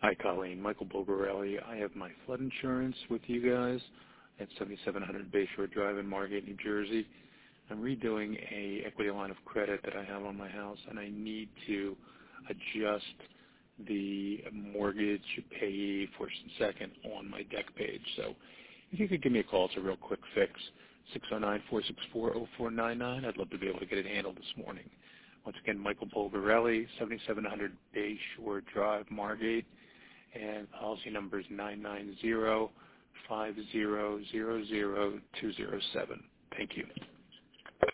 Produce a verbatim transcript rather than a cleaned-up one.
Hi, Colleen. Michael Bulgarelli. I have my flood insurance with you guys at seventy-seven hundred Bayshore Drive in Margate, New Jersey. I'm redoing a equity line of credit that I have on my house, and I need to adjust the mortgage payee first and second on my deck page. So if you could give me a call, it's a real quick fix, six oh nine, four six four, oh four nine nine. I'd love to be able to get it handled this morning. Once again, Michael Bulgarelli, seventy-seven hundred Bayshore Drive, Margate, and policy number is nine nine zero, five zero zero zero two zero seven. Thank you.